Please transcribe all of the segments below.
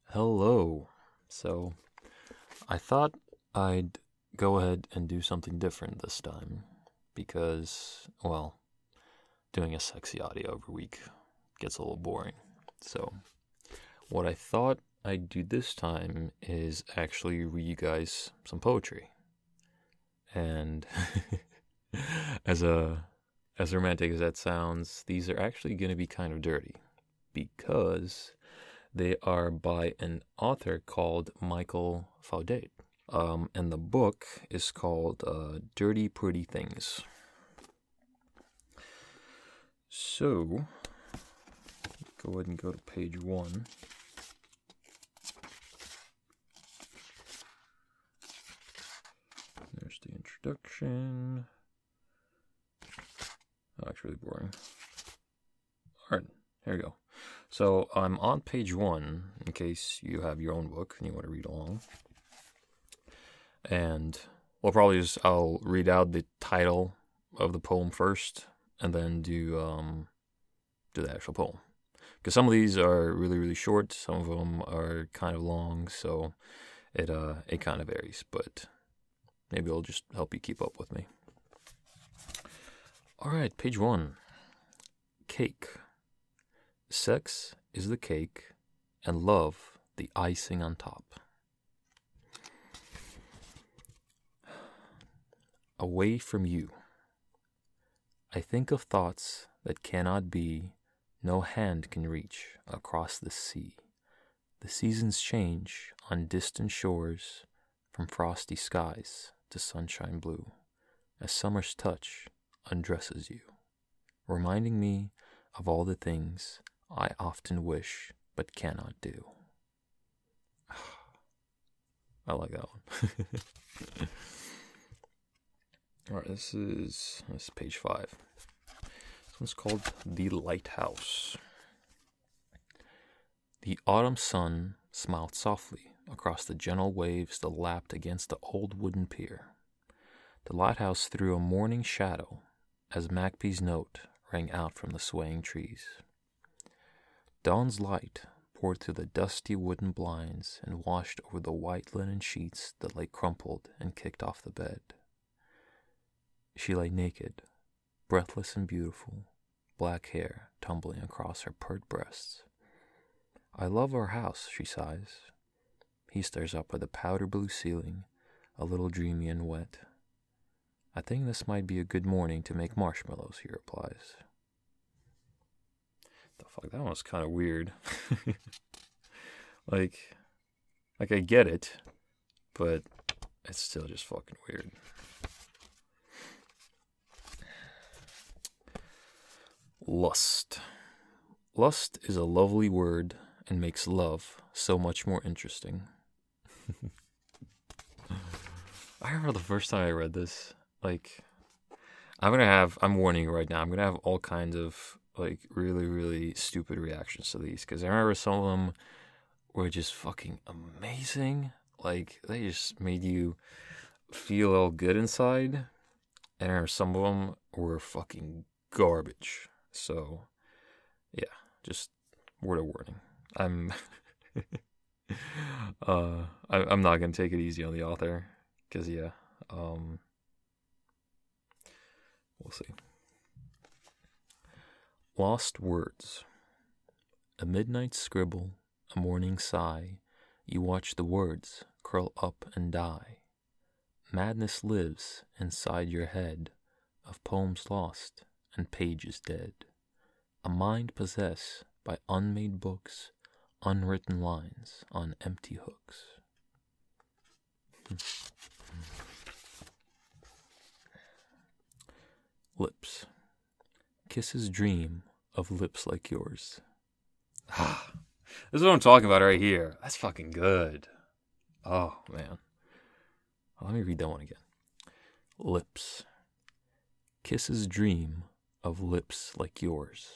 Hello. So, I thought I'd go ahead and do something different this time because, well, doing a sexy audio every week gets a little boring. So, what I thought I'd do this time is actually read you guys some poetry. And as a as romantic as that sounds, these are actually going to be kind of dirty because they are by an author called Michael Faudet. And the book is called Dirty Pretty Things. So, go ahead and go to page 1. There's the introduction. Oh, that's really boring. Alright, here we go. So I'm on page 1, in case you have your own book and you want to read along. And I'll read out the title of the poem first, and then do the actual poem. Because some of these are really, really short, some of them are kind of long, so it kind of varies. But maybe it'll just help you keep up with me. All right, page 1. Cake. Sex is the cake, and love the icing on top. Away from you. I think of thoughts that cannot be, no hand can reach across the sea. The seasons change on distant shores, from frosty skies to sunshine blue, as summer's touch undresses you, reminding me of all the things I often wish but cannot do. I like that one. Alright, this is page 5. This one's called The Lighthouse. The autumn sun smiled softly across the gentle waves that lapped against the old wooden pier. The lighthouse threw a morning shadow as Macbee's note rang out from the swaying trees. Dawn's light poured through the dusty wooden blinds and washed over the white linen sheets that lay crumpled and kicked off the bed. She lay naked, breathless and beautiful, black hair tumbling across her pert breasts. I love our house, she sighs. He stares up at the powder blue ceiling, a little dreamy and wet. I think this might be a good morning to make marshmallows, he replies. The fuck, that one was kind of weird. like I get it, but it's still just fucking weird. Lust. Lust is a lovely word and makes love so much more interesting. I remember the first time I read this, I'm warning you right now, I'm going to have all kinds of, really, really stupid reactions to these, because I remember some of them were just fucking amazing. They just made you feel all good inside, and I remember some of them were fucking garbage. So, yeah, just word of warning. I'm not gonna take it easy on the author, because we'll see. Lost words. A midnight scribble, a morning sigh. You watch the words curl up and die. Madness lives inside your head of poems lost and pages dead. A mind possessed by unmade books, unwritten lines on empty hooks. Lips. Kisses dream of lips like yours. This is what I'm talking about right here. That's fucking good. Oh, man. Let me read that one again. Lips. Kisses dream of lips like yours.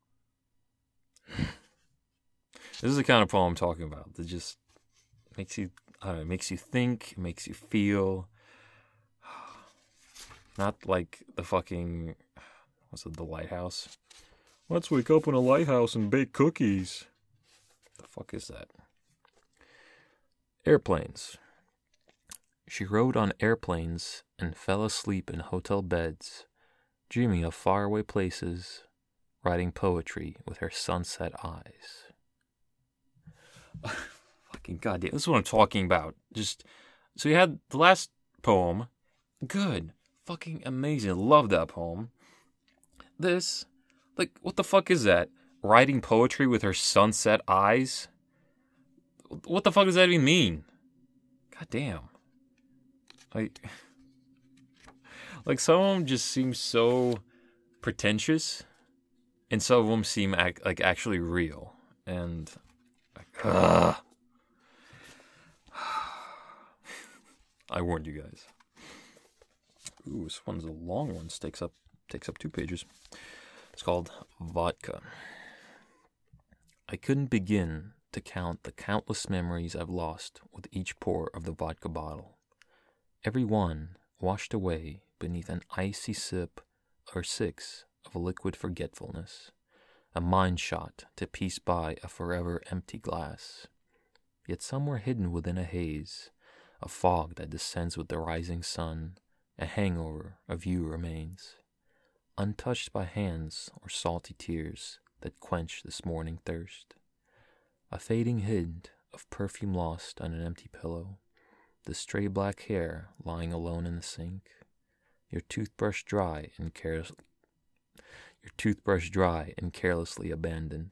This is the kind of poem I'm talking about that just makes you, makes you think, makes you feel. Not like the fucking, the lighthouse? Let's wake up in a lighthouse and bake cookies. The fuck is that? Airplanes. She rode on airplanes and fell asleep in hotel beds, dreaming of faraway places, writing poetry with her sunset eyes. Fucking goddamn, this is what I'm talking about. So you had the last poem. Good. Fucking amazing. Love that poem. This, what the fuck is that? Writing poetry with her sunset eyes? What the fuck does that even mean? God damn. Like some of them just seem so pretentious, and some of them seem actually real. And I warned you guys. Ooh, this one's a long one. Takes up 2 pages. It's called Vodka. I couldn't begin to count the countless memories I've lost with each pour of the vodka bottle. Every one washed away beneath an icy sip or 6 of a liquid forgetfulness, a mind shot to piece by a forever empty glass. Yet somewhere hidden within a haze, a fog that descends with the rising sun, a hangover of you remains, untouched by hands or salty tears that quench this morning thirst. A fading hint of perfume lost on an empty pillow, the stray black hair lying alone in the sink, your toothbrush dry and carelessly abandoned.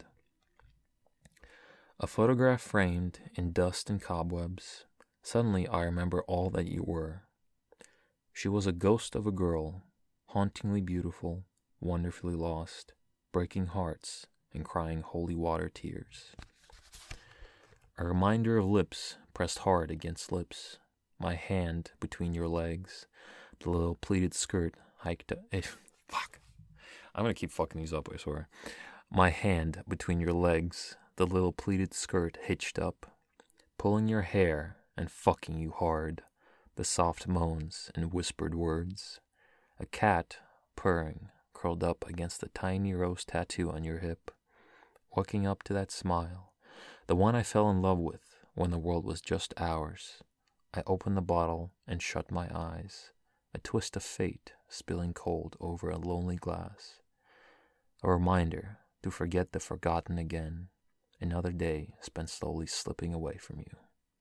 A photograph framed in dust and cobwebs. Suddenly I remember all that you were. She was a ghost of a girl, hauntingly beautiful, wonderfully lost, breaking hearts and crying holy water tears. A reminder of lips pressed hard against lips, my hand between your legs, the little pleated skirt hiked up. Fuck. I'm gonna keep fucking these up, I swear. My hand between your legs, the little pleated skirt hitched up, pulling your hair and fucking you hard, the soft moans and whispered words. A cat, purring, curled up against the tiny rose tattoo on your hip, waking up to that smile, the one I fell in love with when the world was just ours. I opened the bottle and shut my eyes, a twist of fate spilling cold over a lonely glass. A reminder to forget the forgotten again, another day spent slowly slipping away from you.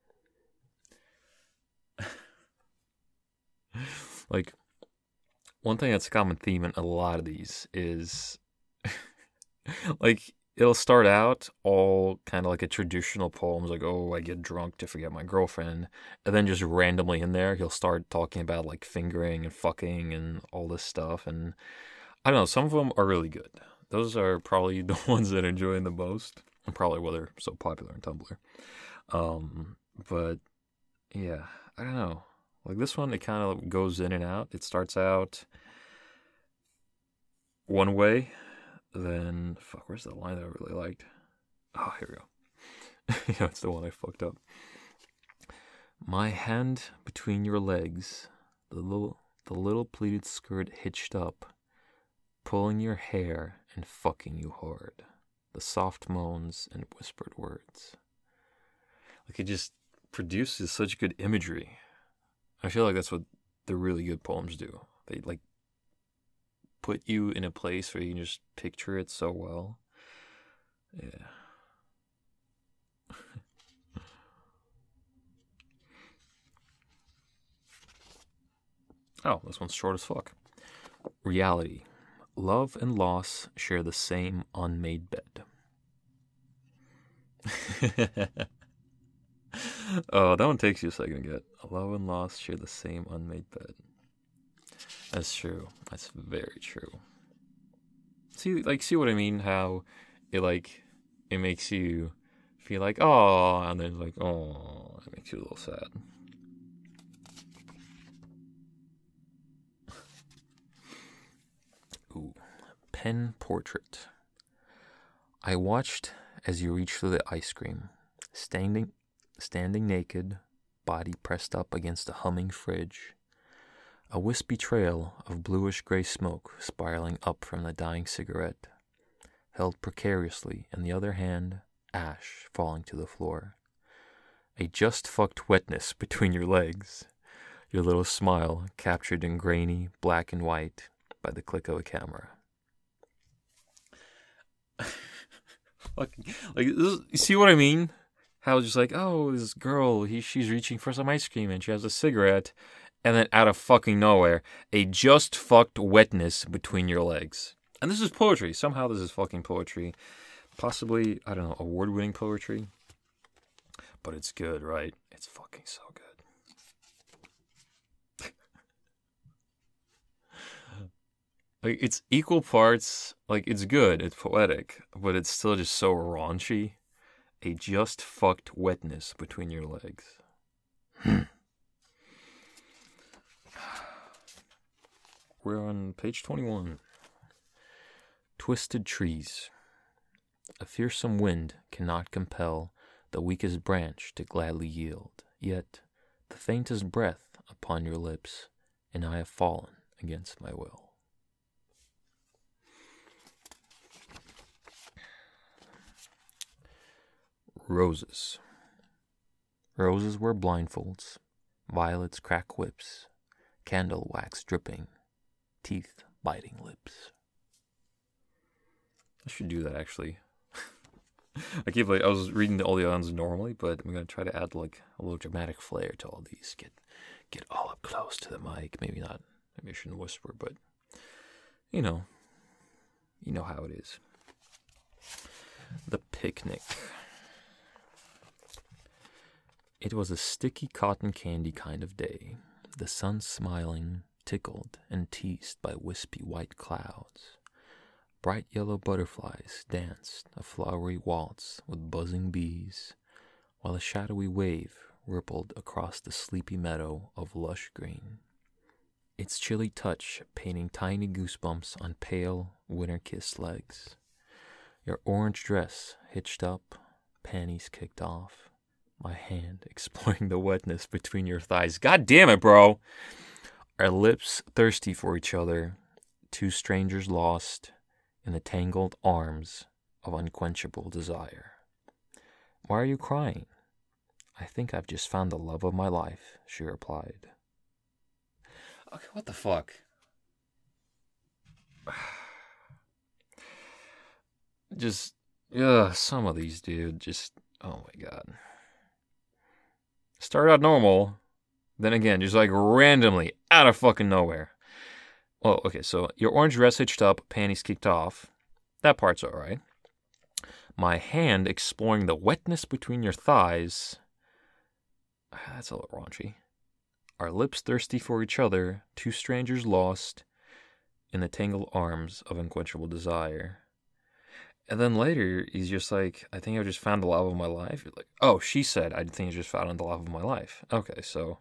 One thing that's a common theme in a lot of these is, it'll start out all kind of like a traditional poem, like, oh, I get drunk to forget my girlfriend, and then just randomly in there, he'll start talking about, fingering and fucking and all this stuff, and I don't know, some of them are really good. Those are probably the ones that I enjoy the most, and probably why they're so popular on Tumblr. But, yeah, I don't know. This one, it kind of goes in and out. It starts out one way, then, where's the line that I really liked? Oh, here we go. Yeah, it's the one I fucked up. My hand between your legs, the little pleated skirt hitched up, pulling your hair and fucking you hard, the soft moans and whispered words. It just produces such good imagery. I feel like that's what the really good poems do. They put you in a place where you can just picture it so well. Yeah. Oh, this one's short as fuck. Reality. Love and loss share the same unmade bed. Oh, that one takes you a second to get. Love and loss share the same unmade bed. That's true. That's very true. See what I mean? How it makes you feel like, oh, and then oh, it makes you a little sad. Ooh, pen portrait. I watched as you reached through the ice cream, standing naked, body pressed up against a humming fridge. A wispy trail of bluish-gray smoke spiraling up from the dying cigarette, held precariously in the other hand, ash falling to the floor. a just fucked wetness between your legs. Your little smile captured in grainy black and white by the click of a camera. Like, you see what I mean? How just like, oh, this girl, she's reaching for some ice cream and she has a cigarette, and then out of fucking nowhere, a just fucked wetness between your legs. And this is poetry. Somehow this is fucking poetry. Possibly, I don't know, award-winning poetry. But it's good, right? It's fucking so good. Like, it's equal parts, like, it's good, it's poetic, but it's still just so raunchy. A just fucked wetness between your legs. We're on page 21. Twisted trees. A fearsome wind cannot compel the weakest branch to gladly yield, yet the faintest breath upon your lips, and I have fallen against my will. Roses. Roses wear blindfolds, violets crack whips, candle wax dripping, teeth biting lips. I should do that actually. I was reading all the others normally, but I'm gonna try to add like a little dramatic flair to all these. Get all up close to the mic. Maybe not. Maybe I shouldn't whisper, but you know how it is. The picnic. It was a sticky cotton candy kind of day, the sun smiling, tickled, and teased by wispy white clouds. Bright yellow butterflies danced a flowery waltz with buzzing bees, while a shadowy wave rippled across the sleepy meadow of lush green, its chilly touch painting tiny goosebumps on pale, winter-kissed legs. Your orange dress hitched up, panties kicked off, my hand exploring the wetness between your thighs. God damn it, bro! Our lips thirsty for each other, two strangers lost in the tangled arms of unquenchable desire. Why are you crying? I think I've just found the love of my life, she replied. Okay, what the fuck? Just, some of these, dude, just, oh my god. Start out normal, then again, just like randomly, out of fucking nowhere. Well, okay, so your orange dress hitched up, panties kicked off. That part's alright. My hand exploring the wetness between your thighs. That's a little raunchy. Our lips thirsty for each other, two strangers lost in the tangled arms of unquenchable desire. And then later, he's just like, I think I just found the love of my life. You're like, oh, she said, I think I just found the love of my life. Okay, so.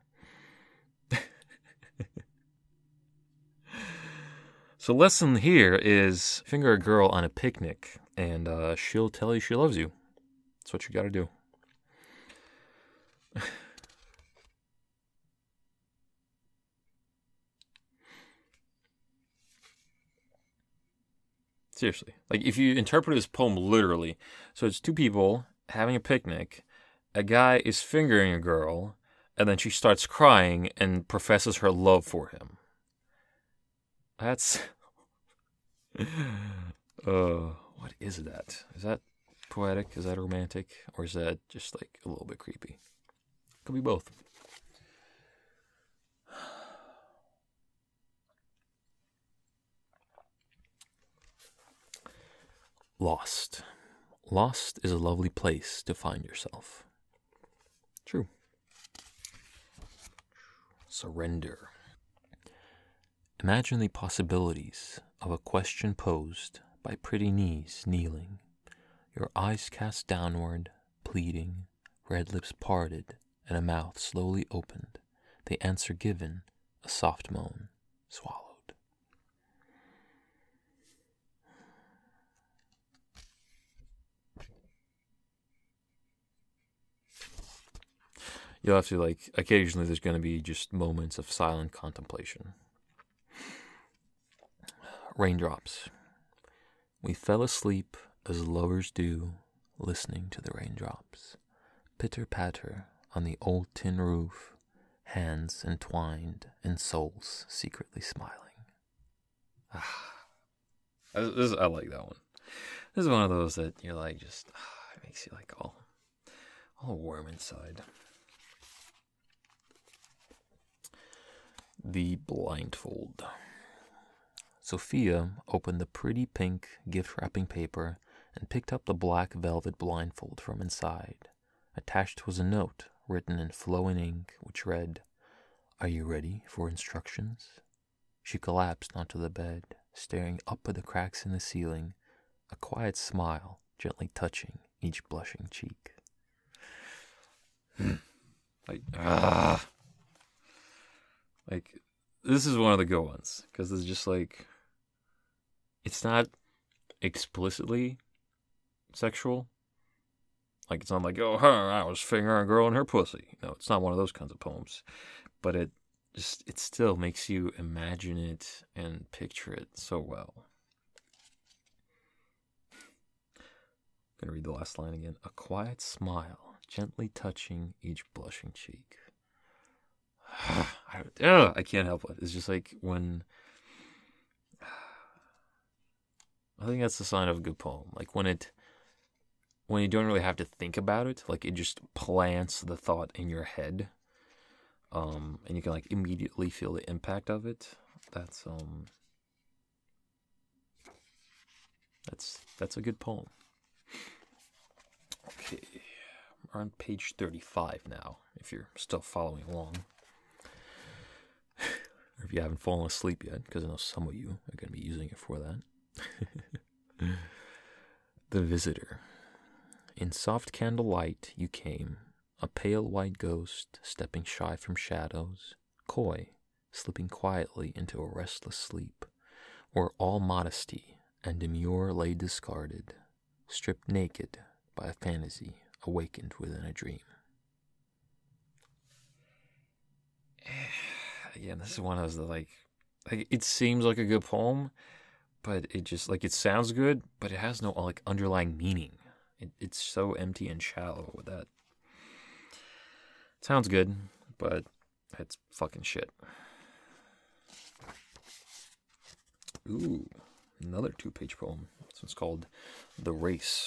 So lesson here is finger a girl on a picnic, and she'll tell you she loves you. That's what you gotta do. Seriously. Like, if you interpret this poem literally, so it's two people having a picnic, a guy is fingering a girl, and then she starts crying and professes her love for him. That's... what is that? Is that poetic? Is that romantic? Or is that just, like, a little bit creepy? Could be both. Lost. Lost is a lovely place to find yourself. True. Surrender. Imagine the possibilities of a question posed by pretty knees kneeling, your eyes cast downward, pleading, red lips parted, and a mouth slowly opened, the answer given, a soft moan, swallowed. You'll have to, like, occasionally there's going to be just moments of silent contemplation. Raindrops. We fell asleep as lovers do, listening to the raindrops. Pitter-patter on the old tin roof, hands entwined and souls secretly smiling. I like that one. This is one of those that you're like, just, it makes you like all warm inside. The Blindfold. Sophia opened the pretty pink gift wrapping paper and picked up the black velvet blindfold from inside. Attached was a note written in flowing ink which read, "Are you ready for instructions?" She collapsed onto the bed, staring up at the cracks in the ceiling, a quiet smile gently touching each blushing cheek. Like, this is one of the good ones, because it's just like, it's not explicitly sexual. Like, it's not like, oh, I was fingering a girl in her pussy. No, it's not one of those kinds of poems. But it still makes you imagine it and picture it so well. I'm going to read the last line again. A quiet smile, gently touching each blushing cheek. I can't help it. It's just like when... I think that's the sign of a good poem. Like when you don't really have to think about it, like it just plants the thought in your head. And you can like immediately feel the impact of it. That's a good poem. Okay, we're on page 35 now, if you're still following along. Or if you haven't fallen asleep yet, because I know some of you are going to be using it for that. The Visitor. In soft candlelight you came, a pale white ghost, stepping shy from shadows, coy, slipping quietly into a restless sleep, where all modesty and demure lay discarded, stripped naked by a fantasy awakened within a dream. Again, this is one of those that like it seems like a good poem, but it just like it sounds good, but it has no like underlying meaning. It's so empty and shallow with that. It sounds good, but it's fucking shit. Ooh, another 2-page poem. This one's called The Race.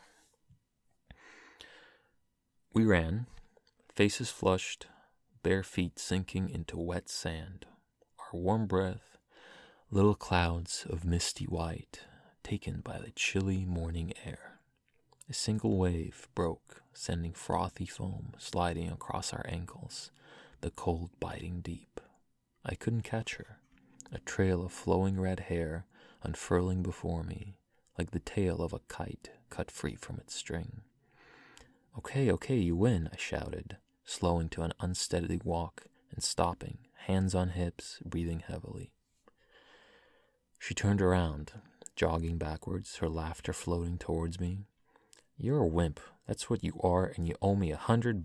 We ran, faces flushed, bare feet sinking into wet sand, our warm breath, little clouds of misty white, taken by the chilly morning air. A single wave broke, sending frothy foam sliding across our ankles, the cold biting deep. I couldn't catch her, a trail of flowing red hair unfurling before me, like the tail of a kite cut free from its string. Okay, you win, I shouted, slowing to an unsteady walk and stopping, hands on hips, breathing heavily. She turned around, jogging backwards, her laughter floating towards me. You're a wimp, that's what you are, and you owe me $100.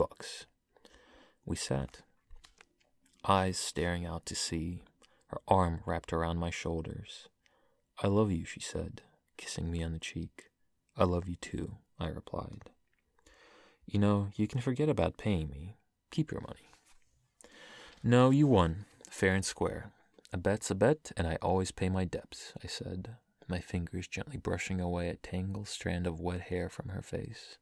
We sat, eyes staring out to sea, her arm wrapped around my shoulders. I love you, she said, kissing me on the cheek. I love you too, I replied. You know, you can forget about paying me. Keep your money. No, you won, fair and square. A bet's a bet, and I always pay my debts, I said, my fingers gently brushing away a tangled strand of wet hair from her face.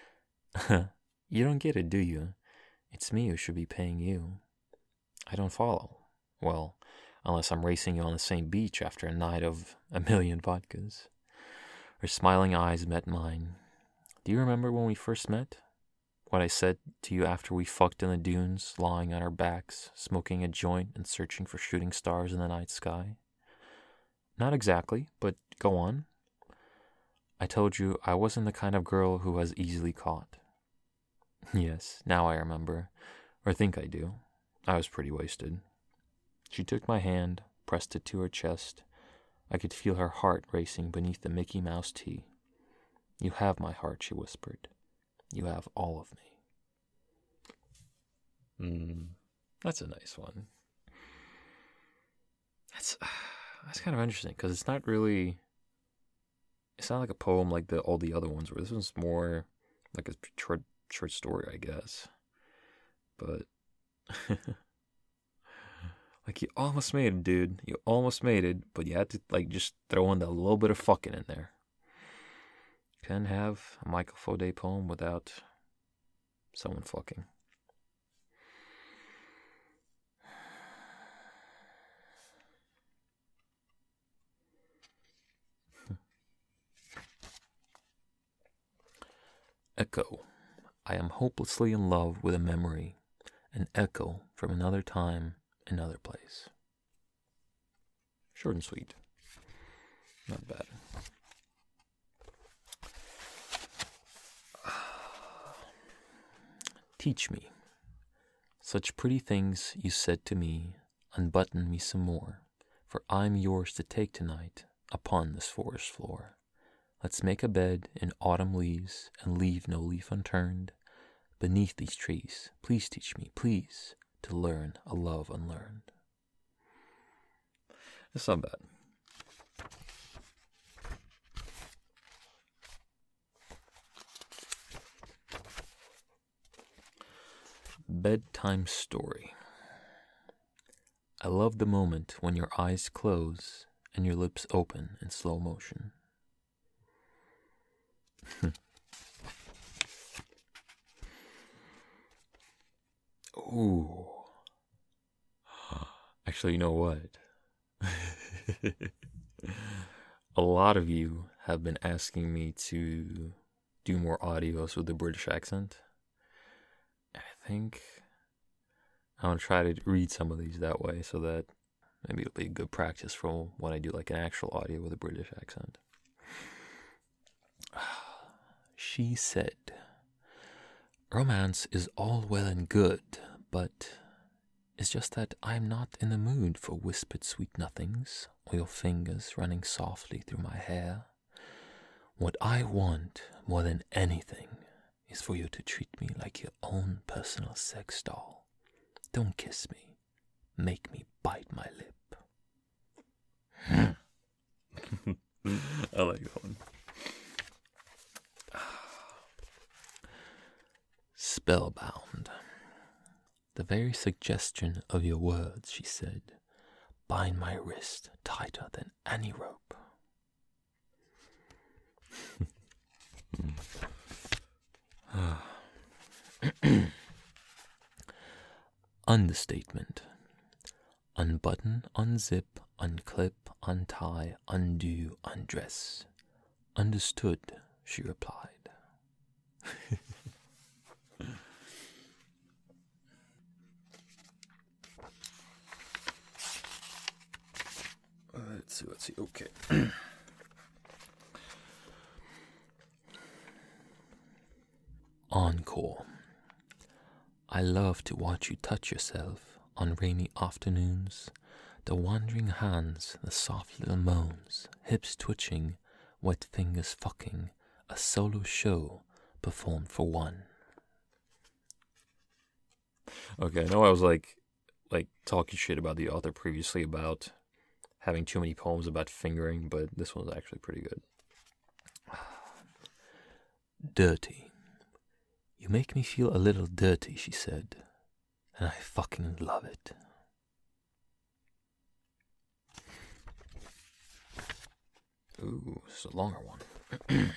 You don't get it, do you? It's me who should be paying you. I don't follow. Well, unless I'm racing you on the same beach after a night of 1,000,000 vodkas. Her smiling eyes met mine. Do you remember when we first met? What I said to you after we fucked in the dunes, lying on our backs, smoking a joint and searching for shooting stars in the night sky? Not exactly, but go on. I told you I wasn't the kind of girl who was easily caught. Yes, now I remember, or think I do. I was pretty wasted. She took my hand, pressed it to her chest. I could feel her heart racing beneath the Mickey Mouse tee. You have my heart, she whispered. You have all of me. That's a nice one. That's kind of interesting, because it's not like a poem like all the other ones, where this one's more like a short story, I guess. but like you almost made it, dude. You almost made it, but you had to like just throw in a little bit of fucking in there. Can't have a Michael Faudet poem without someone fucking. Echo. I am hopelessly in love with a memory, an echo from another time, another place. Short and sweet. Not bad. Teach me. Such pretty things you said to me, unbutton me some more, for I'm yours to take tonight upon this forest floor. Let's make a bed in autumn leaves and leave no leaf unturned. Beneath these trees, please teach me, please, to learn a love unlearned. It's not bad. Bedtime story. I love the moment when your eyes close and your lips open in slow motion. Ooh. Actually, you know what? A lot of you have been asking me to do more audios with the British accent. I think I'm going to try to read some of these that way so that maybe it'll be good practice for when I do like an actual audio with a British accent. She said, romance is all well and good, but it's just that I'm not in the mood for whispered sweet nothings or your fingers running softly through my hair. What I want more than anything is for you to treat me like your own personal sex doll. Don't kiss me. Make me bite my lip. I like that one. Spellbound. The very suggestion of your words, she said, bind my wrist tighter than any rope. Understatement. Unbutton, unzip, unclip, untie, undo, undress. Understood, she replied. Let's see. Okay. Encore. I love to watch you touch yourself on rainy afternoons, the wandering hands, the soft little moans, hips twitching, wet fingers fucking, a solo show performed for one. Okay, I know I was like talking shit about the author previously about having too many poems about fingering, but this one's actually pretty good. Dirty. You make me feel a little dirty, she said, and I fucking love it. Ooh, this is a longer one.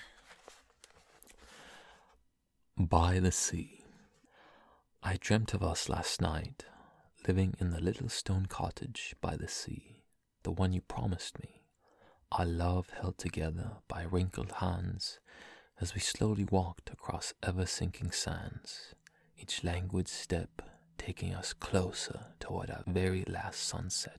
By the sea. I dreamt of us last night, living in the little stone cottage by the sea, the one you promised me, our love held together by wrinkled hands as we slowly walked across ever-sinking sands, each languid step taking us closer toward our very last sunset.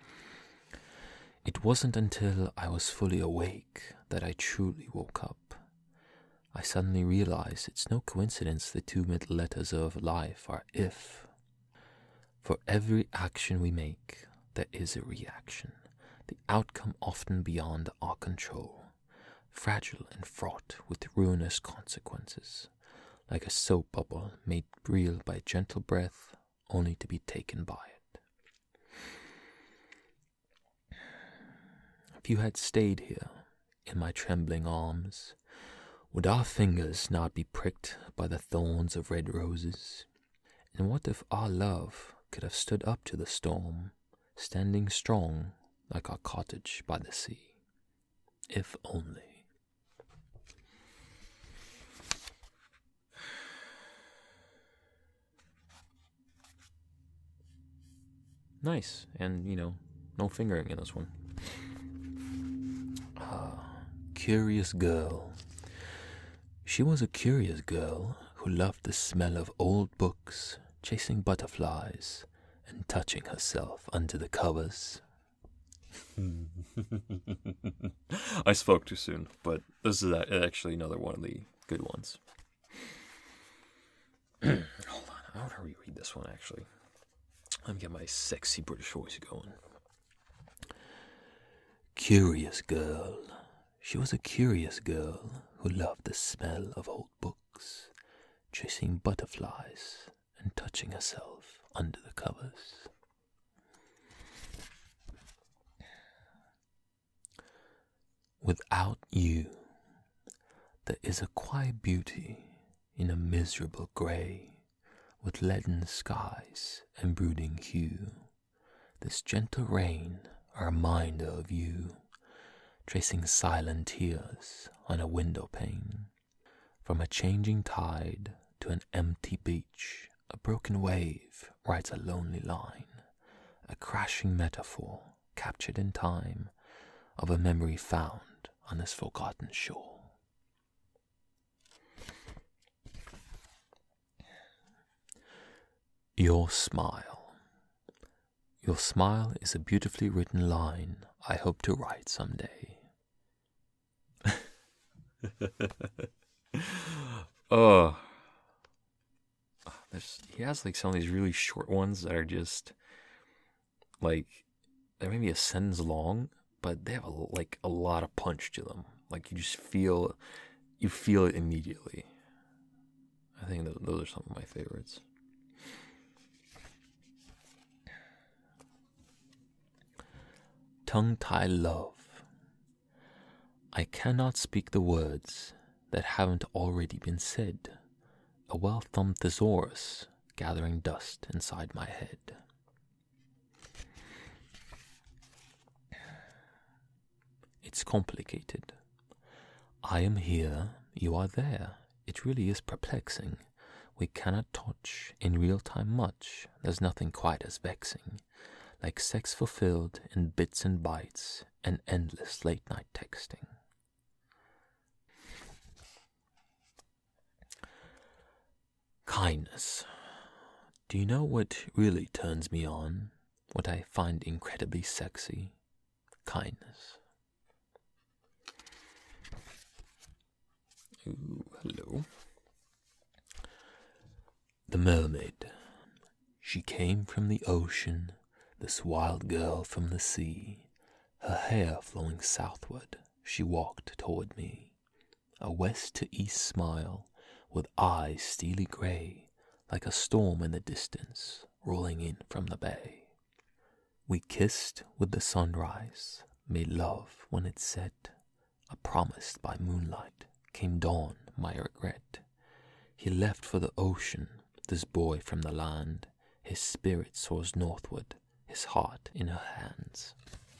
It wasn't until I was fully awake that I truly woke up. I suddenly realized it's no coincidence the two middle letters of life are if. For every action we make, there is a reaction, the outcome often beyond our control, fragile and fraught with ruinous consequences, like a soap bubble made real by gentle breath, only to be taken by it. If you had stayed here, in my trembling arms, would our fingers not be pricked by the thorns of red roses? And what if our love could have stood up to the storm, standing strong like our cottage by the sea? If only. Nice, and no fingering in this one. Curious girl. She was a curious girl who loved the smell of old books, chasing butterflies, and touching herself under the covers. I spoke too soon, but this is actually another one of the good ones. Hold on, I want to reread this one actually. Let me get my sexy British voice going. Curious girl. She was a curious girl who loved the smell of old books, chasing butterflies and touching herself under the covers. Without you, there is a quiet beauty in a miserable grey, with leaden skies and brooding hue. This gentle rain, a reminder of you, tracing silent tears on a window pane. From a changing tide to an empty beach, a broken wave writes a lonely line, a crashing metaphor captured in time of a memory found on this forgotten shore. Your smile. Your smile is a beautifully written line I hope to write someday. He has like some of these really short ones that are just like they're maybe a sentence long, but they have a lot of punch to them. Like you feel it immediately. I think those are some of my favorites. Tongue-tied love. I cannot speak the words that haven't already been said. A well-thumbed thesaurus gathering dust inside my head. It's complicated. I am here, you are there. It really is perplexing. We cannot touch in real time much. There's nothing quite as vexing. Like sex fulfilled in bits and bytes and endless late-night texting. Kindness. Do you know what really turns me on? What I find incredibly sexy? Kindness. Ooh, hello. The mermaid. She came from the ocean, this wild girl from the sea. Her hair flowing southward, she walked toward me. A west to east smile, with eyes steely grey, like a storm in the distance, rolling in from the bay. We kissed with the sunrise, made love when it set. A promise by moonlight, came dawn, my regret. He left for the ocean, this boy from the land. His spirit soars northward, his heart in her hands.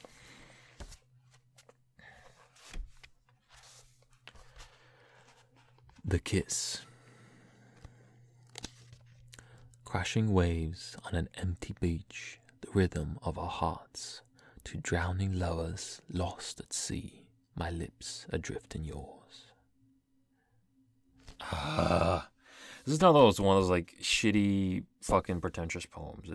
The kiss. Crashing waves on an empty beach, the rhythm of our hearts, two drowning lovers lost at sea, my lips adrift in yours. This is not one of those like shitty fucking pretentious poems.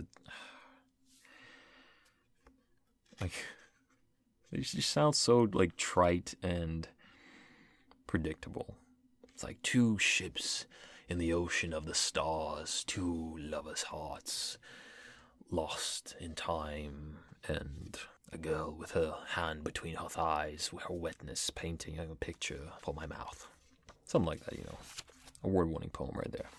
It just sounds so like trite and predictable. It's like two ships in the ocean of the stars, two lovers' hearts lost in time, and a girl with her hand between her thighs, with her wetness painting a picture for my mouth. Something like that, Award-winning poem right there.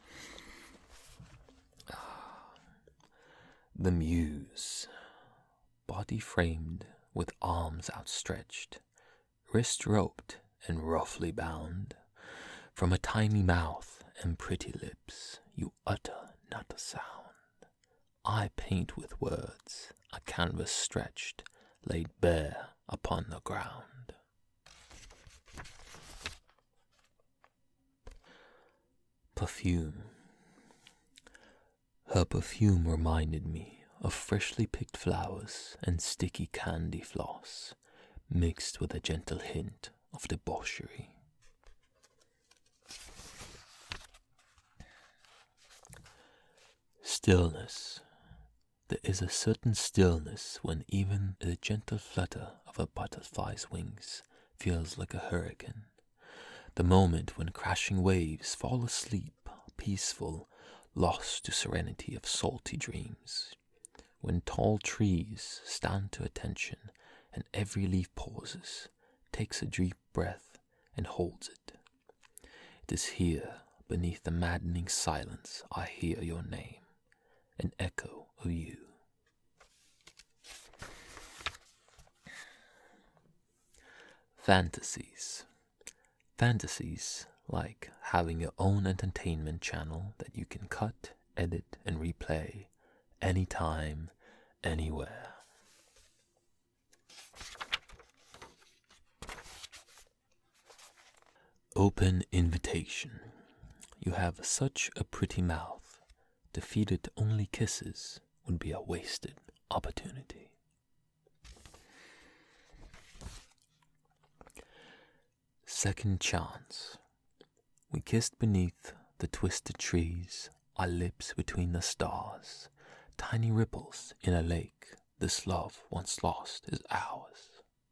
The Muse. Body framed with arms outstretched, wrist roped and roughly bound. From a tiny mouth and pretty lips, you utter not a sound. I paint with words, a canvas stretched, laid bare upon the ground. Perfume. Her perfume reminded me of freshly picked flowers and sticky candy floss, mixed with a gentle hint of debauchery. Stillness. There is a certain stillness when even the gentle flutter of a butterfly's wings feels like a hurricane. The moment when crashing waves fall asleep, peaceful, lost to serenity of salty dreams. When tall trees stand to attention and every leaf pauses, takes a deep breath and holds it. It is here, beneath the maddening silence, I hear your name, an echo of you. Fantasies. Fantasies, like having your own entertainment channel that you can cut, edit, and replay anytime, anywhere. Open invitation. You have such a pretty mouth. To feed it only kisses would be a wasted opportunity. Second chance. We kissed beneath the twisted trees, our lips between the stars, tiny ripples in a lake. This love once lost is ours.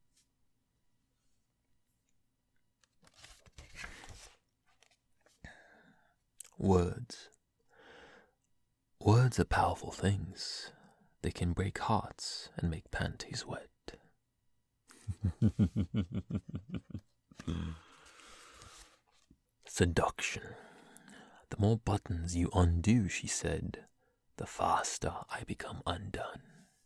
Words. Words are powerful things. They can break hearts and make panties wet. Seduction. The more buttons you undo, she said, the faster I become undone.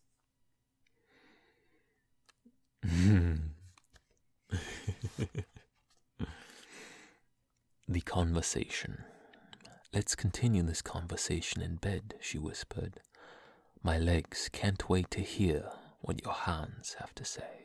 The conversation. Let's continue this conversation in bed, she whispered. My legs can't wait to hear what your hands have to say.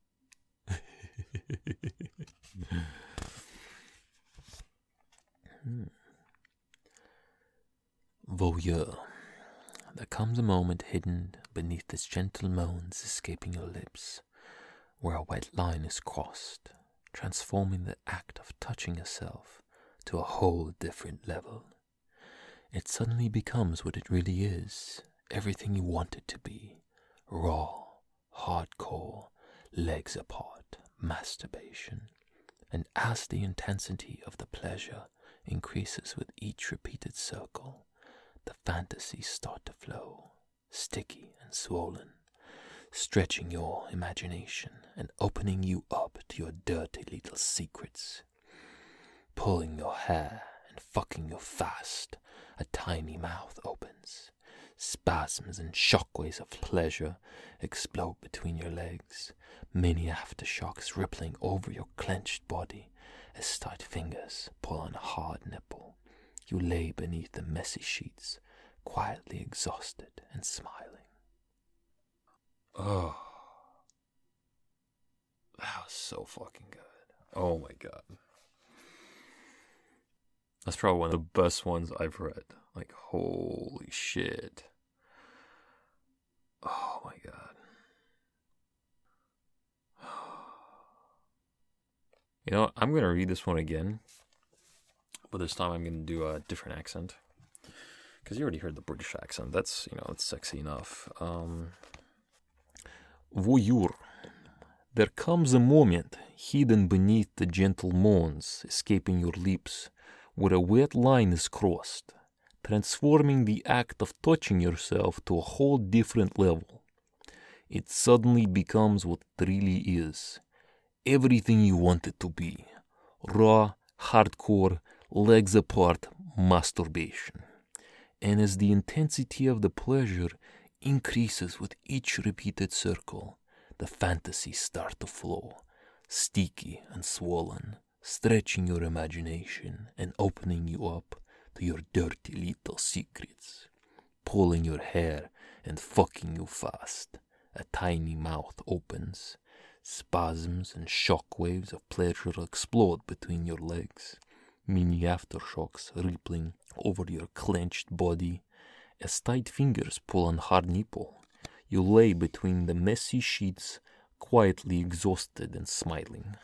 Voyeur. There comes a moment hidden beneath its gentle moans escaping your lips, where a white line is crossed, transforming the act of touching yourself to a whole different level. It suddenly becomes what it really is, everything you want it to be, raw, hardcore, legs apart, masturbation. And as the intensity of the pleasure increases with each repeated circle, the fantasies start to flow, sticky and swollen, stretching your imagination and opening you up to your dirty little secrets. Pulling your hair and fucking you fast, a tiny mouth opens. Spasms and shockwaves of pleasure explode between your legs, many aftershocks rippling over your clenched body as tight fingers pull on a hard nipple. You lay beneath the messy sheets, quietly exhausted and smiling. Oh, that was so fucking good. Oh my god. That's probably one of the best ones I've read. Like, holy shit. Oh my god. You know what? I'm going to read this one again. But this time I'm going to do a different accent. Because you already heard the British accent. That's, it's sexy enough. Voyeur. There comes a moment hidden beneath the gentle moans escaping your lips, where a wet line is crossed, transforming the act of touching yourself to a whole different level. It suddenly becomes what it really is. Everything you want it to be. Raw, hardcore, legs apart masturbation. And as the intensity of the pleasure increases with each repeated circle, the fantasies start to flow, sticky and swollen, stretching your imagination and opening you up to your dirty little secrets. pulling your hair and fucking you fast. A tiny mouth opens. Spasms and shock waves of pleasure explode between your legs. Mini aftershocks rippling over your clenched body. As tight fingers pull on hard nipple, you lay between the messy sheets, quietly exhausted and smiling.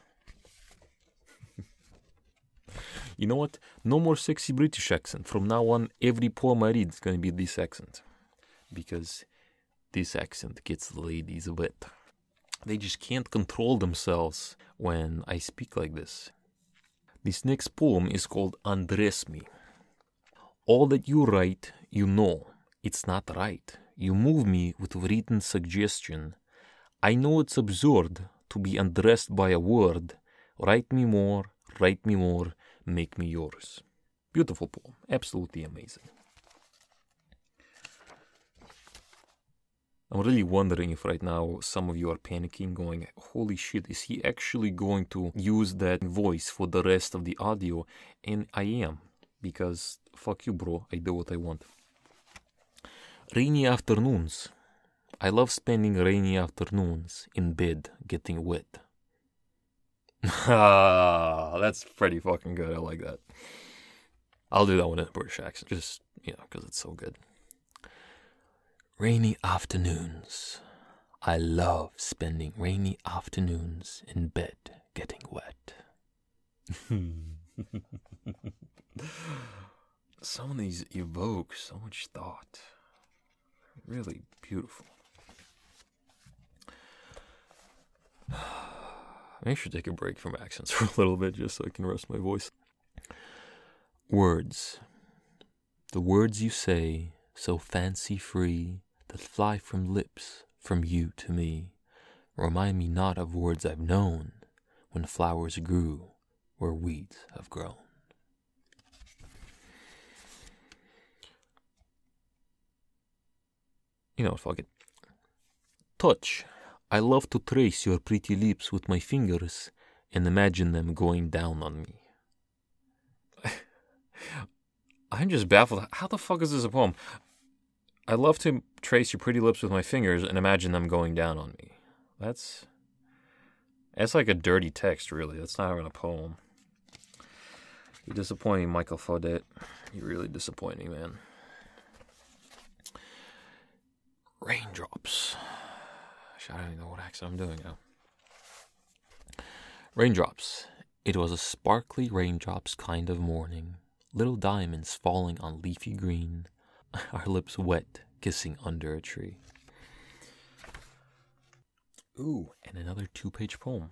You know what? No more sexy British accent. From now on, every poem I read is going to be this accent. Because this accent gets the ladies wet. They just can't control themselves when I speak like this. This next poem is called Undress Me. All that you write, you know, it's not right. You move me with written suggestion. I know it's absurd to be undressed by a word. Write me more, make me yours. Beautiful poem, absolutely amazing. I'm really wondering if right now some of you are panicking, going, holy shit, is he actually going to use that voice for the rest of the audio? And I am, because fuck you, bro, I do what I want. Rainy afternoons. I love spending rainy afternoons in bed getting wet. That's pretty fucking good. I like that. I'll do that one in a British accent, just, because it's so good. Rainy afternoons. I love spending rainy afternoons in bed getting wet. Some of these evoke so much thought. Really beautiful. I should take a break from accents for a little bit just so I can rest my voice. Words. The words you say, so fancy-free, that fly from lips, from you to me, remind me not of words I've known, when flowers grew where weeds have grown. Fuck it. Touch. I love to trace your pretty lips with my fingers and imagine them going down on me. I'm just baffled. How the fuck is this a poem? I love to trace your pretty lips with my fingers and imagine them going down on me. That's like a dirty text, really. That's not even a poem. You're disappointing, Michael Faudet. You're really disappointing, man. Raindrops. I don't even know what accent I'm doing now. Raindrops. It was a sparkly raindrops kind of morning. Little diamonds falling on leafy green. Our lips wet, kissing under a tree. Ooh, and another 2-page poem.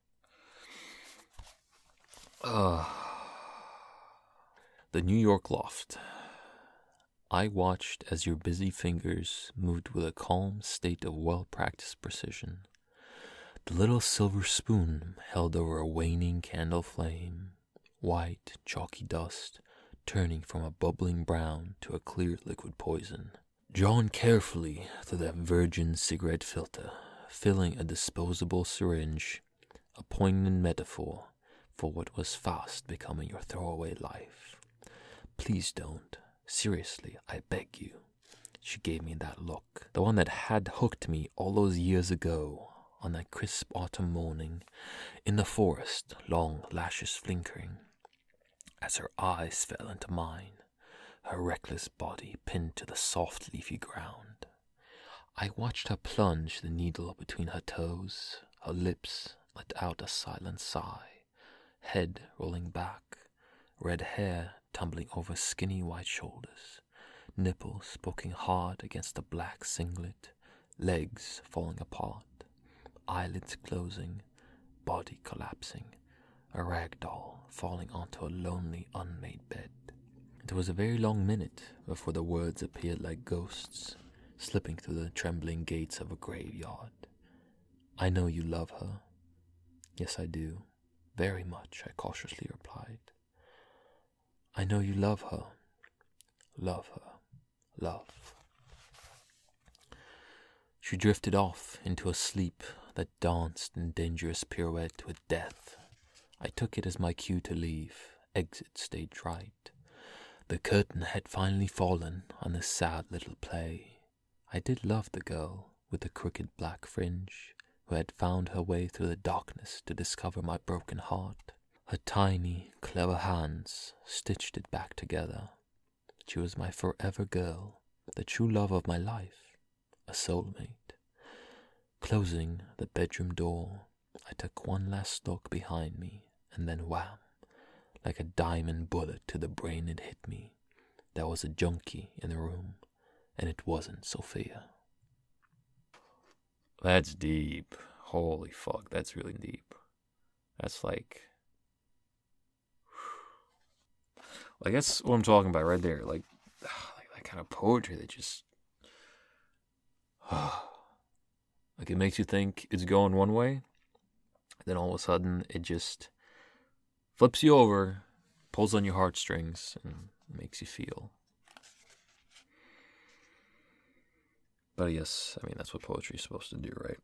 The New York Loft. I watched as your busy fingers moved with a calm state of well-practiced precision. The little silver spoon held over a waning candle flame, white, chalky dust, turning from a bubbling brown to a clear liquid poison. Drawn carefully through that virgin cigarette filter, filling a disposable syringe, a poignant metaphor for what was fast becoming your throwaway life. Please don't. Seriously, I beg you. She gave me that look, the one that had hooked me all those years ago, on that crisp autumn morning, in the forest, long lashes flickering, as her eyes fell into mine, her reckless body pinned to the soft leafy ground. I watched her plunge the needle between her toes, her lips let out a silent sigh, head rolling back, red hair tumbling over skinny white shoulders, nipples poking hard against the black singlet, legs falling apart, eyelids closing, body collapsing, a rag doll falling onto a lonely, unmade bed. It was a very long minute before the words appeared like ghosts, slipping through the trembling gates of a graveyard. I know you love her. Yes, I do. Very much, I cautiously replied. I know you love her. Love her. Love. She drifted off into a sleep that danced in dangerous pirouette with death. I took it as my cue to leave. Exit stage right. The curtain had finally fallen on this sad little play. I did love the girl with the crooked black fringe, who had found her way through the darkness to discover my broken heart. Her tiny, clever hands stitched it back together. She was my forever girl, the true love of my life, a soulmate. Closing the bedroom door, I took one last look behind me, and then wham! Like a diamond bullet to the brain it hit me. There was a junkie in the room, and it wasn't Sophia. That's deep. Holy fuck, that's really deep. That's like that's what I'm talking about right there. Like that kind of poetry that just like it makes you think it's going one way, then all of a sudden it just flips you over, pulls on your heartstrings, and makes you feel. But yes, I mean, that's what poetry is supposed to do, right?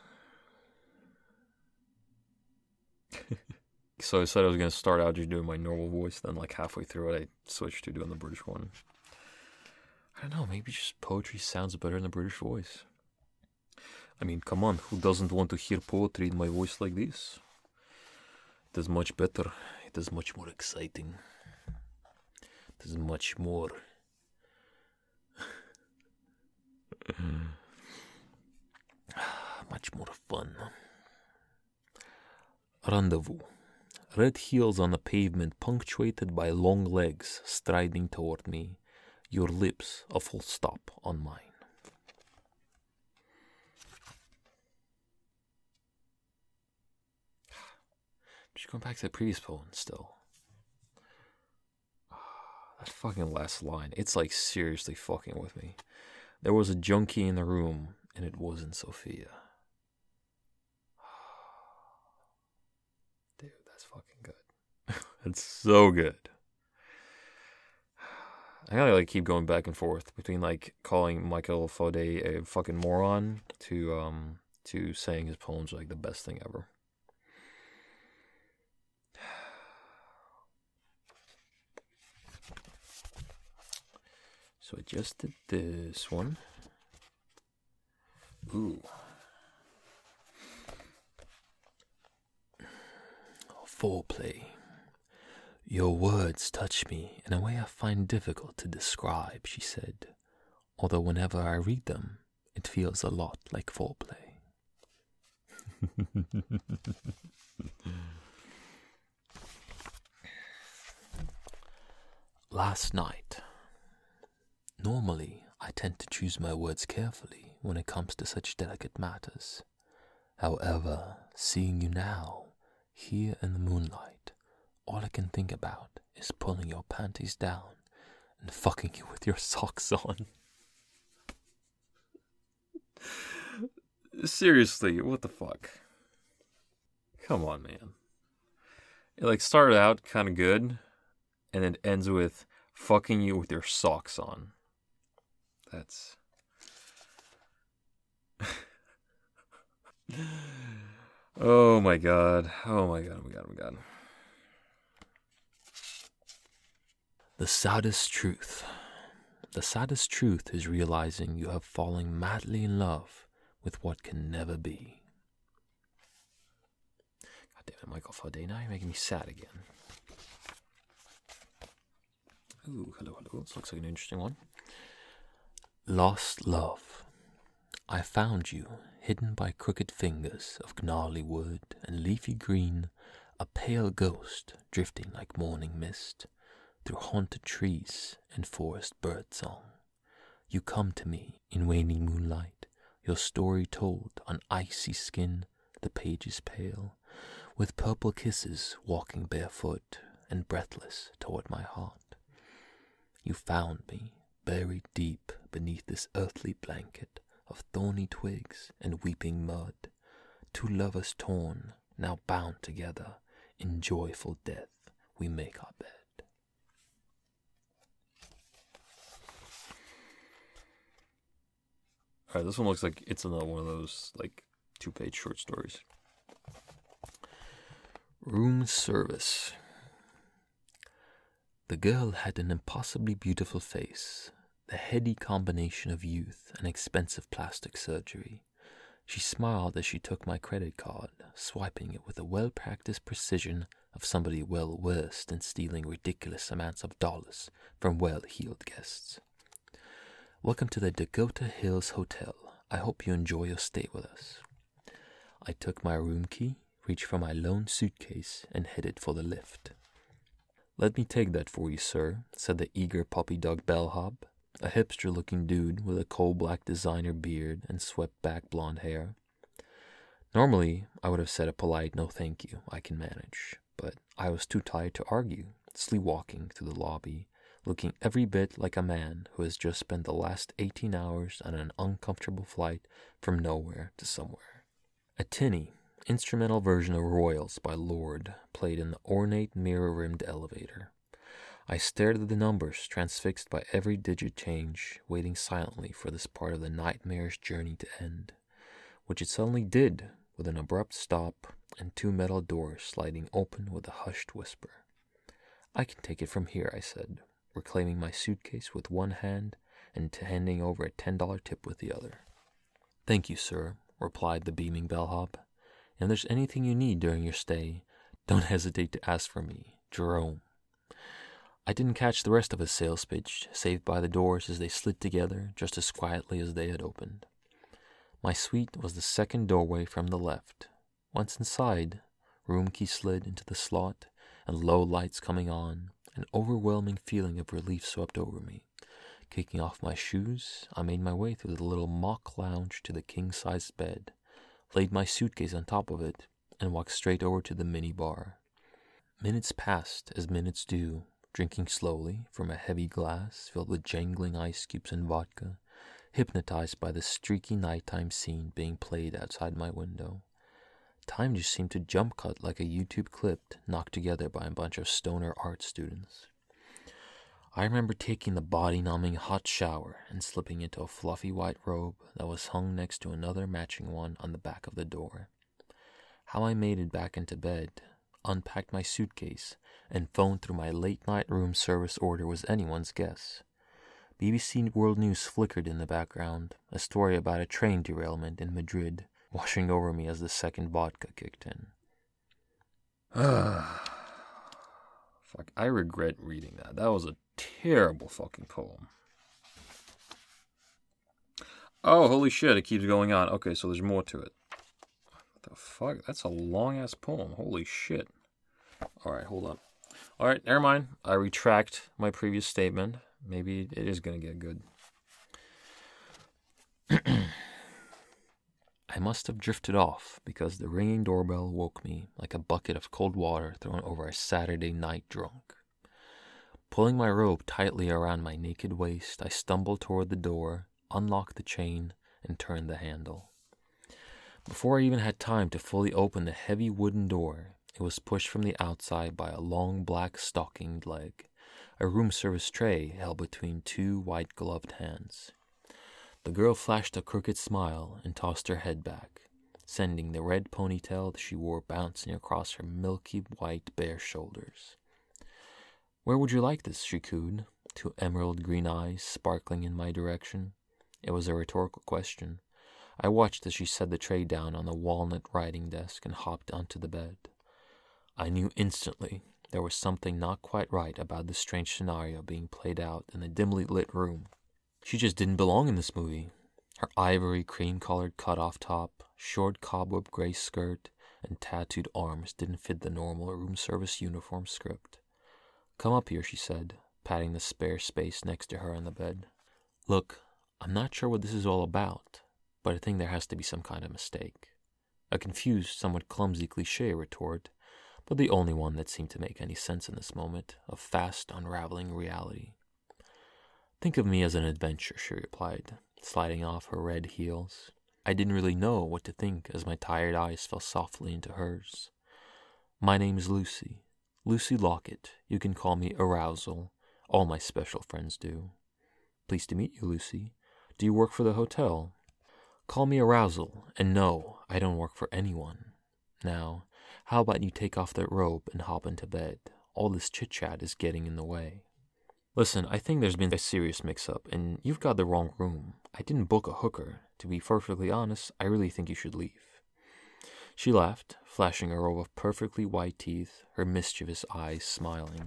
So I said I was going to start out just doing my normal voice, then like halfway through it, I switched to doing the British one. I don't know, maybe just poetry sounds better in the British voice. I mean, come on, who doesn't want to hear poetry in my voice like this? It is much better. It is much more exciting. It is much more fun. Rendezvous. Red heels on the pavement punctuated by long legs striding toward me. Your lips a full stop on mine. Just going back to the previous poem still. That fucking last line. It's like seriously fucking with me. There was a junkie in the room, and it wasn't Sophia. Dude, that's fucking good. It's so good. I gotta like keep going back and forth between like calling Michael Fode a fucking moron to saying his poems are like the best thing ever. So I just did this one. Ooh. Foreplay. Your words touch me in a way I find difficult to describe, she said. Although whenever I read them, it feels a lot like foreplay. Last night. Normally, I tend to choose my words carefully when it comes to such delicate matters. However, seeing you now, here in the moonlight, all I can think about is pulling your panties down and fucking you with your socks on. Seriously, what the fuck? Come on, man. It like started out kind of good, and it ends with fucking you with your socks on. That's... Oh my god. Oh my god, oh my god, oh my god. The saddest truth. The saddest truth is realizing you have fallen madly in love with what can never be. God damn it, Michael Fode, now you're making me sad again. Ooh, hello, hello. This looks like an interesting one. Lost love. I found you, hidden by crooked fingers of gnarly wood and leafy green, a pale ghost drifting like morning mist through haunted trees and forest bird song. You come to me in waning moonlight, your story told on icy skin, the pages pale, with purple kisses walking barefoot and breathless toward my heart. You found me, buried deep beneath this earthly blanket of thorny twigs and weeping mud, two lovers torn, now bound together, in joyful death we make our bed. Alright, this one looks like it's another one of those, like, 2-page short stories. Room service. The girl had an impossibly beautiful face, the heady combination of youth and expensive plastic surgery. She smiled as she took my credit card, swiping it with the well-practiced precision of somebody well-versed in stealing ridiculous amounts of dollars from well-heeled guests. "Welcome to the Dakota Hills Hotel. I hope you enjoy your stay with us." I took my room key, reached for my lone suitcase, and headed for the lift. "Let me take that for you, sir," said the eager puppy dog bellhop, a hipster-looking dude with a coal-black designer beard and swept-back blonde hair. Normally, I would have said a polite "no thank you, I can manage," but I was too tired to argue, sleepwalking through the lobby, looking every bit like a man who has just spent the last 18 hours on an uncomfortable flight from nowhere to somewhere. A tinny, instrumental version of Royals by Lorde played in the ornate mirror-rimmed elevator. I stared at the numbers, transfixed by every digit change, waiting silently for this part of the nightmarish journey to end, which it suddenly did, with an abrupt stop and 2 metal doors sliding open with a hushed whisper. "I can take it from here," I said, reclaiming my suitcase with one hand and handing over a $10 tip with the other. "Thank you, sir," replied the beaming bellhop. "If there's anything you need during your stay, don't hesitate to ask for me, Jerome." I didn't catch the rest of his sales pitch, saved by the doors as they slid together just as quietly as they had opened. My suite was the second doorway from the left. Once inside, room key slid into the slot, and low lights coming on, an overwhelming feeling of relief swept over me. Kicking off my shoes, I made my way through the little mock lounge to the king-sized bed, laid my suitcase on top of it, and walked straight over to the mini bar. Minutes passed as minutes do, drinking slowly from a heavy glass filled with jangling ice cubes and vodka, hypnotized by the streaky nighttime scene being played outside my window. Time just seemed to jump cut like a YouTube clip knocked together by a bunch of stoner art students. I remember taking the body-numbing hot shower and slipping into a fluffy white robe that was hung next to another matching one on the back of the door. How I made it back into bed, unpacked my suitcase, and phoned through my late-night room service order was anyone's guess. BBC World News flickered in the background, a story about a train derailment in Madrid, washing over me as the second vodka kicked in. Fuck, I regret reading that. That was a terrible fucking poem. Oh, holy shit, it keeps going on. Okay, so there's more to it. What the fuck? That's a long-ass poem. Holy shit. Alright, hold on. Alright, never mind. I retract my previous statement. Maybe it is going to get good. I must have drifted off because the ringing doorbell woke me like a bucket of cold water thrown over a Saturday night drunk. Pulling my robe tightly around my naked waist, I stumbled toward the door, unlocked the chain, and turned the handle. Before I even had time to fully open the heavy wooden door, it was pushed from the outside by a long black stockinged leg, a room service tray held between 2 white-gloved hands. The girl flashed a crooked smile and tossed her head back, sending the red ponytail she wore bouncing across her milky white bare shoulders. "Where would you like this?" she cooed, 2 emerald green eyes sparkling in my direction. It was a rhetorical question. I watched as she set the tray down on the walnut writing desk and hopped onto the bed. I knew instantly there was something not quite right about the strange scenario being played out in the dimly lit room. She just didn't belong in this movie. Her ivory cream-colored cut-off top, short cobweb gray skirt, and tattooed arms didn't fit the normal room service uniform script. "Come up here," she said, patting the spare space next to her on the bed. "Look, I'm not sure what this is all about, but I think there has to be some kind of mistake." A confused, somewhat clumsy cliché retort, but the only one that seemed to make any sense in this moment of fast unraveling reality. "Think of me as an adventure," she replied, sliding off her red heels. I didn't really know what to think as my tired eyes fell softly into hers. "My name is Lucy. Lucy Lockett. You can call me Arousal. All my special friends do." "Pleased to meet you, Lucy. Do you work for the hotel?" "Call me Arousal, and no, I don't work for anyone. Now, how about you take off that robe and hop into bed, All this chit-chat is getting in the way. Listen, I think there's been a serious mix-up, and you've got the wrong room. I didn't book a hooker. To be perfectly honest, I really think you should leave. She laughed, flashing a row of perfectly white teeth, her mischievous eyes smiling.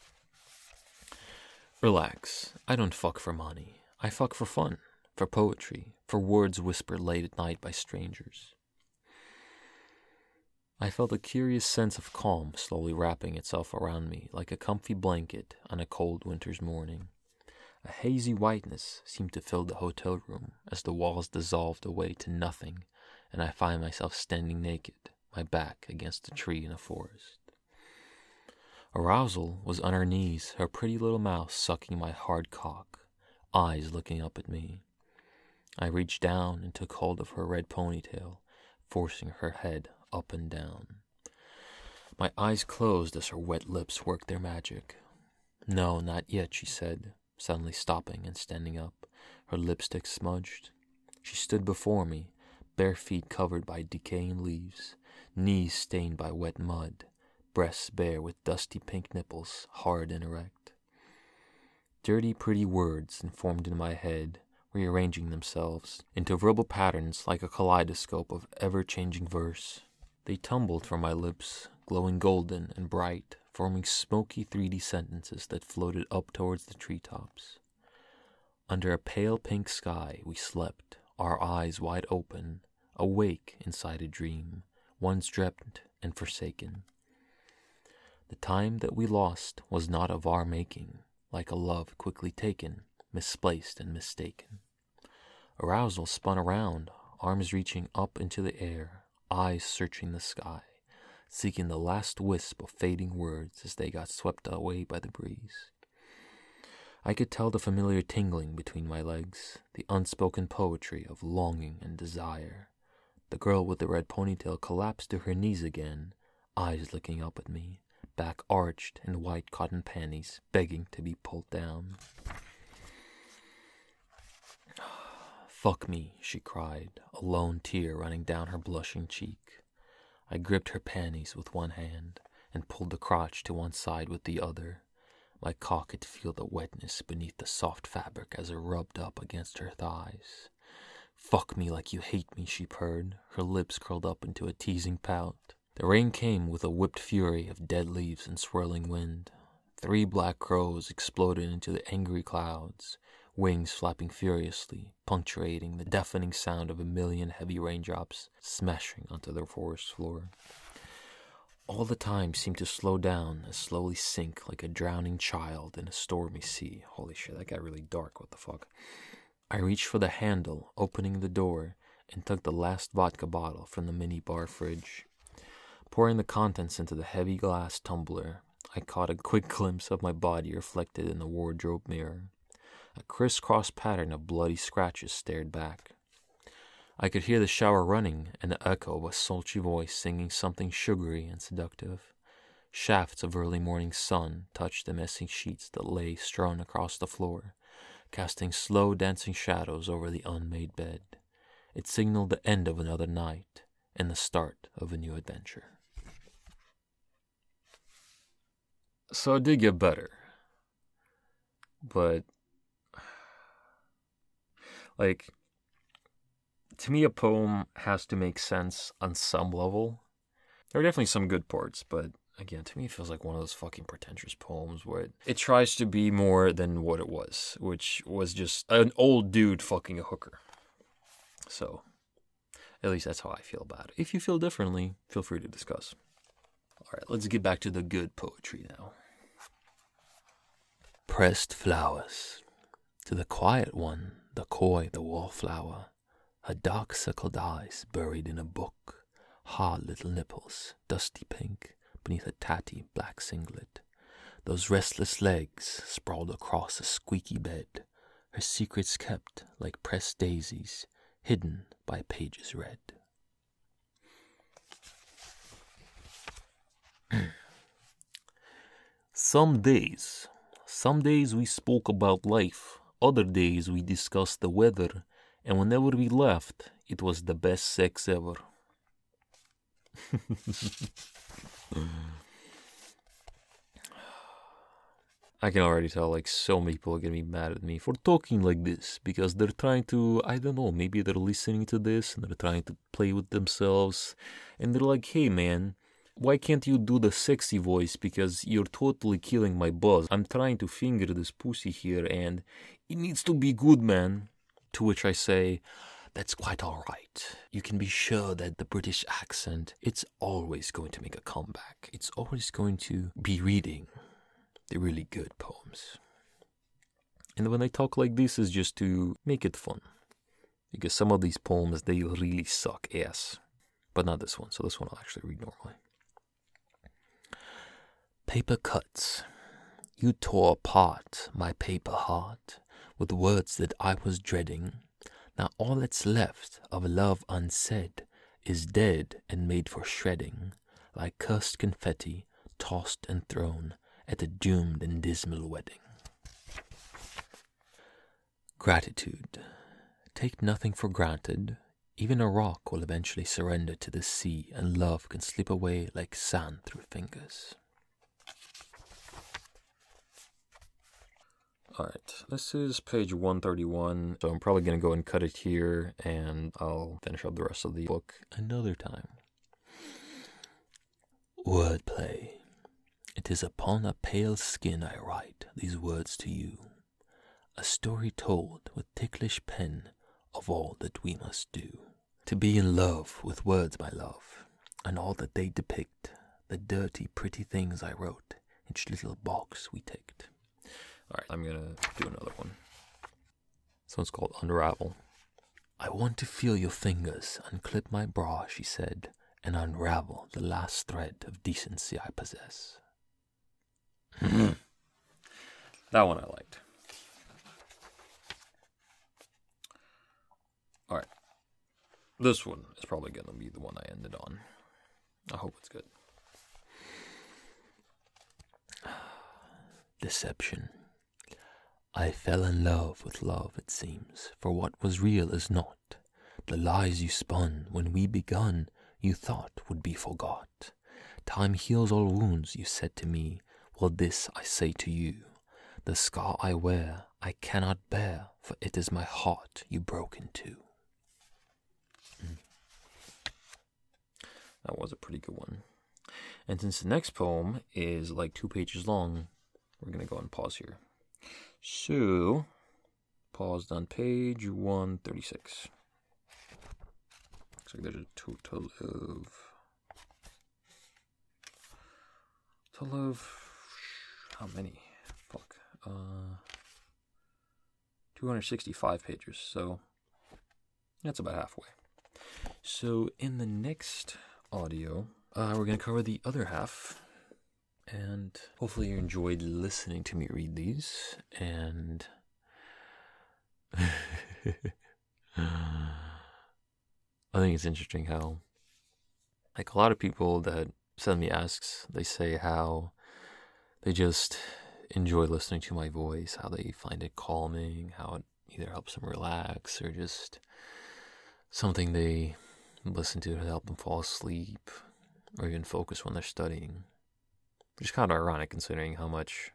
Relax. I don't fuck for money. I fuck for fun, for poetry, for words whispered late at night by strangers. I felt a curious sense of calm slowly wrapping itself around me like a comfy blanket on a cold winter's morning. A hazy whiteness seemed to fill the hotel room as the walls dissolved away to nothing, and I find myself standing naked, my back against a tree in a forest. Arousal was on her knees, her pretty little mouth sucking my hard cock, eyes looking up at me. I reached down and took hold of her red ponytail, forcing her head up and down. My eyes closed as her wet lips worked their magic. No, not yet, she said, suddenly stopping and standing up, her lipstick smudged. She stood before me, bare feet covered by decaying leaves, knees stained by wet mud, breasts bare with dusty pink nipples, hard and erect. Dirty, pretty words informed in my head, rearranging themselves into verbal patterns like a kaleidoscope of ever-changing verse. They tumbled from my lips, glowing golden and bright, forming smoky 3D sentences that floated up towards the treetops. Under a pale pink sky we slept, our eyes wide open, awake inside a dream, once dreamt and forsaken. The time that we lost was not of our making, like a love quickly taken, misplaced and mistaken. Arousal spun around, arms reaching up into the air, eyes searching the sky, seeking the last wisp of fading words as they got swept away by the breeze. I could tell the familiar tingling between my legs, the unspoken poetry of longing and desire. The girl with the red ponytail collapsed to her knees again, eyes looking up at me, back arched in white cotton panties, begging to be pulled down. "Fuck me," she cried, a lone tear running down her blushing cheek. I gripped her panties with one hand and pulled the crotch to one side with the other. My cock could feel the wetness beneath the soft fabric as it rubbed up against her thighs. "Fuck me like you hate me," she purred, her lips curled up into a teasing pout. The rain came with a whipped fury of dead leaves and swirling wind. 3 black crows exploded into the angry clouds, wings flapping furiously, punctuating the deafening sound of a million heavy raindrops smashing onto the forest floor. All the time seemed to slow down and slowly sink like a drowning child in a stormy sea. Holy shit, that got really dark, what the fuck. I reached for the handle, opening the door, and took the last vodka bottle from the mini-bar fridge. Pouring the contents into the heavy glass tumbler, I caught a quick glimpse of my body reflected in the wardrobe mirror. A crisscross pattern of bloody scratches stared back. I could hear the shower running and the echo of a sultry voice singing something sugary and seductive. Shafts of early morning sun touched the messy sheets that lay strewn across the floor, casting slow dancing shadows over the unmade bed. It signaled the end of another night and the start of a new adventure. So it did get better. But to me, a poem has to make sense on some level. There are definitely some good parts, but again, to me, it feels like one of those fucking pretentious poems where it tries to be more than what it was, which was just an old dude fucking a hooker. So, at least that's how I feel about it. If you feel differently, feel free to discuss. Alright, let's get back to the good poetry now. Pressed flowers. To the quiet one, the coy, the wallflower, her dark circled eyes buried in a book, hard little nipples, dusty pink, beneath a tatty black singlet, those restless legs sprawled across a squeaky bed, her secrets kept like pressed daisies, hidden by pages read. Some days we spoke about life, other days we discussed the weather, and whenever we laughed, it was the best sex ever. I can already tell, like, so many people are gonna be mad at me for talking like this because they're trying to, I don't know, maybe they're listening to this and they're trying to play with themselves and they're like, hey man, why can't you do the sexy voice because you're totally killing my buzz? I'm trying to finger this pussy here and it needs to be good, man. To which I say, that's quite alright. You can be sure that the British accent, it's always going to make a comeback. It's always going to be reading the really good poems. And when they talk like this is just to make it fun. Because some of these poems, they really suck ass. But not this one, so this one I'll actually read normally. Paper cuts. You tore apart my paper heart with words that I was dreading. Now all that's left of love unsaid is dead and made for shredding, like cursed confetti tossed and thrown at a doomed and dismal wedding. Gratitude. Take nothing for granted. Even a rock will eventually surrender to the sea, and love can slip away like sand through fingers. Alright, this is page 131, so I'm probably going to go and cut it here, and I'll finish up the rest of the book another time. Wordplay. It is upon a pale skin I write these words to you, a story told with ticklish pen of all that we must do. To be in love with words, my love, and all that they depict, the dirty, pretty things I wrote, each little box we ticked. Alright, I'm gonna do another one. This one's called Unravel. I want to feel your fingers unclip my bra, she said, and unravel the last thread of decency I possess. That one I liked. Alright. This one is probably going to be the one I ended on. I hope it's good. Deception. I fell in love with love, it seems, for what was real is not. The lies you spun when we begun, you thought would be forgot. Time heals all wounds, you said to me. Well, this I say to you. The scar I wear, I cannot bear, for it is my heart you broke in two. That was a pretty good one. And since the next poem is like 2 pages long, we're going to go and pause here. So, paused on page 136. Looks like there's a total of how many? Fuck. 265 pages, so that's about halfway. So in the next audio, we're going to cover the other half, and hopefully you enjoyed listening to me read these, and I think it's interesting how, like, a lot of people that send me asks, they say how they just enjoy listening to my voice, how they find it calming, how it either helps them relax or just something they listen to help them fall asleep or even focus when they're studying. Which is kind of ironic considering how much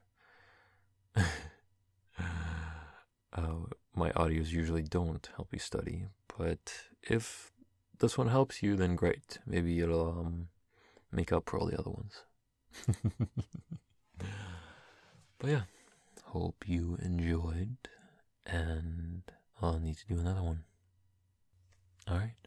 my audios usually don't help you study. But if this one helps you, then great. Maybe it'll make up for all the other ones. But yeah, hope you enjoyed, and I'll need to do another one. Alright.